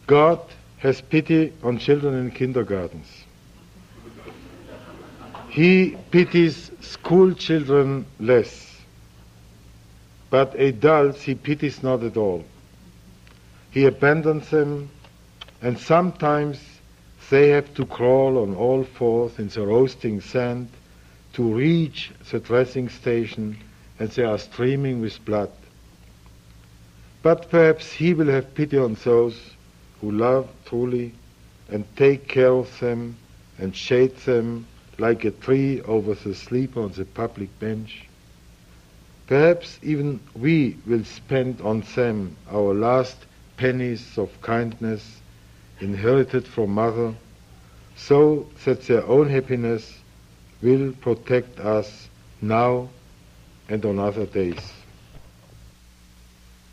God has pity on children in kindergartens. He pities school children less, but adults he pities not at all. He abandons them, and sometimes they have to crawl on all fours in the roasting sand to reach the dressing station, and they are streaming with blood. But perhaps he will have pity on those who love truly and take care of them and shade them like a tree over the sleeper on the public bench. Perhaps even we will spend on them our last pennies of kindness inherited from mother, so that their own happiness will protect us now and on other days.